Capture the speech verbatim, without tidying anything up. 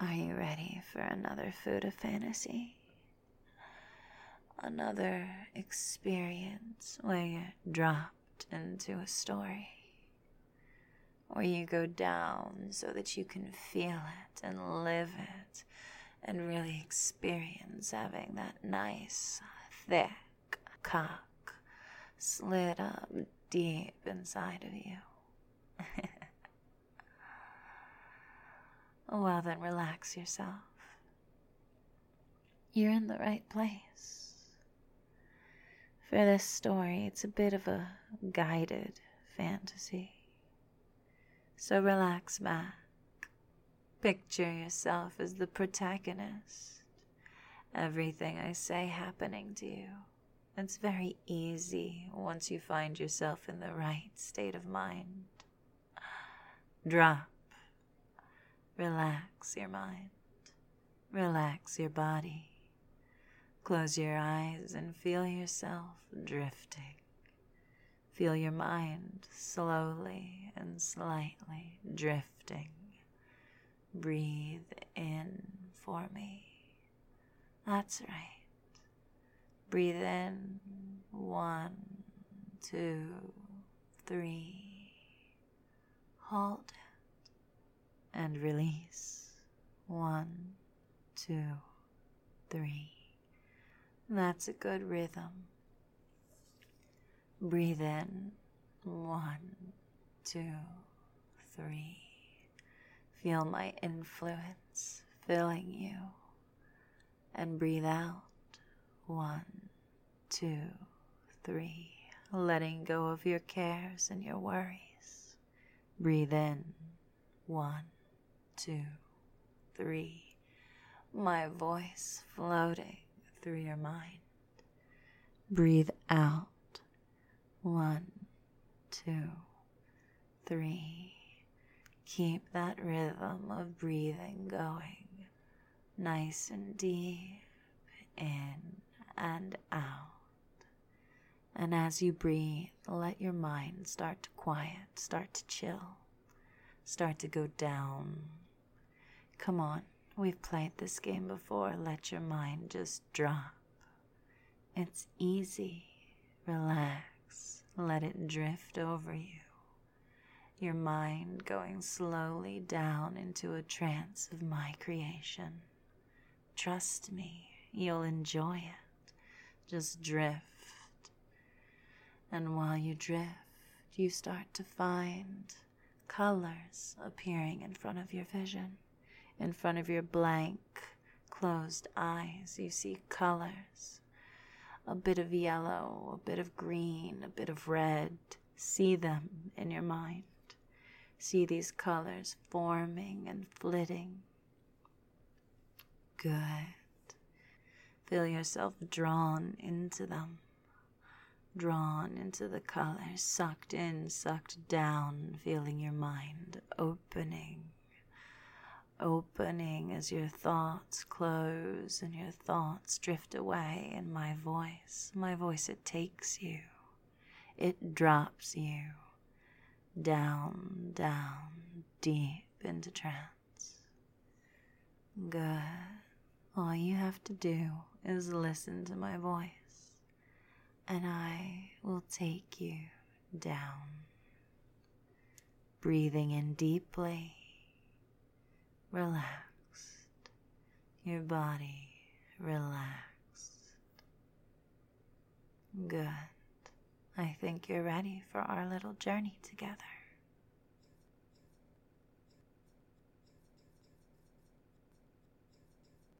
Are you ready for another food of fantasy? Another experience where you're dropped into a story, where you go down so that you can feel it and live it and really experience having that nice, thick cock slid up deep inside of you. Well, then relax yourself. You're in the right place. For this story, it's a bit of a guided fantasy. So relax back. Picture yourself as the protagonist. Everything I say happening to you. It's very easy once you find yourself in the right state of mind. Drop. Relax your mind. Relax your body. Close your eyes and feel yourself drifting. Feel your mind slowly and slightly drifting. Breathe in for me. That's right. Breathe in. One, two, three. Hold it. And release. One, two, three. That's a good rhythm. Breathe in. One, two, three. Feel my influence filling you. And breathe out. One, two, three. Letting go of your cares and your worries. Breathe in. One, two, three. My voice floating through your mind. Breathe out. One, two, three. Keep that rhythm of breathing going. Nice and deep. In and out. And as you breathe, let your mind start to quiet, start to chill, start to go down. Come on, we've played this game before. Let your mind just drop. It's easy. Relax. Let it drift over you. Your mind going slowly down into a trance of my creation. Trust me. You'll enjoy it. Just drift. And while you drift, you start to find colors appearing in front of your vision. In front of your blank, closed eyes, you see colors. A bit of yellow, a bit of green, a bit of red. See them in your mind. See these colors forming and flitting. Good. Feel yourself drawn into them, drawn into the colors, sucked in, sucked down, feeling your mind opening, opening as your thoughts close and your thoughts drift away, and my voice, my voice, it takes you, it drops you down, down, deep into trance. Good. All you have to do is listen to my voice, and I will take you down. Breathing in deeply, relaxed, your body relaxed. Good. I think you're ready for our little journey together.